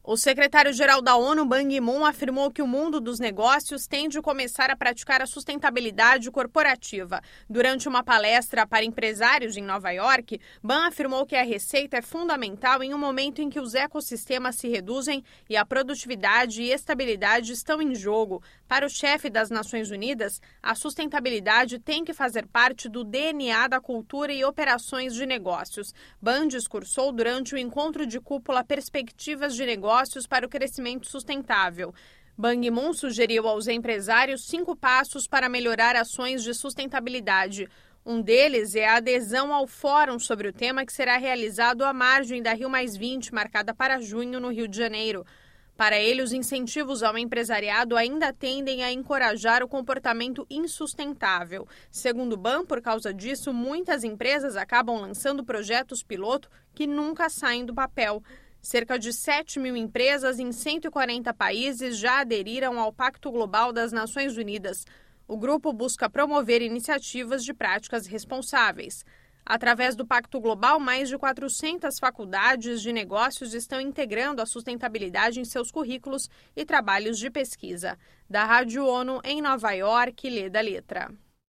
O secretário-geral da ONU, Ban Ki-moon, afirmou que o mundo dos negócios tende a começar a praticar a sustentabilidade corporativa. Durante uma palestra para empresários em Nova York, Ban afirmou que a receita é fundamental em um momento em que os ecossistemas se reduzem e a produtividade e estabilidade estão em jogo. Para o chefe das Nações Unidas, a sustentabilidade tem que fazer parte do DNA da cultura e operações de negócios. Ban discursou durante o encontro de cúpula Perspectivas de Negócios para o Crescimento Sustentável. Ban Ki-moon sugeriu aos empresários 5 passos para melhorar ações de sustentabilidade. Um deles é a adesão ao fórum sobre o tema que será realizado à margem da Rio+20, marcada para junho, no Rio de Janeiro. Para ele, os incentivos ao empresariado ainda tendem a encorajar o comportamento insustentável. Segundo Ban, por causa disso, muitas empresas acabam lançando projetos piloto que nunca saem do papel. Cerca de 7 mil empresas em 140 países já aderiram ao Pacto Global das Nações Unidas. O grupo busca promover iniciativas de práticas responsáveis. Através do Pacto Global, mais de 400 faculdades de negócios estão integrando a sustentabilidade em seus currículos e trabalhos de pesquisa. Da Rádio ONU, em Nova York, Leda Letra.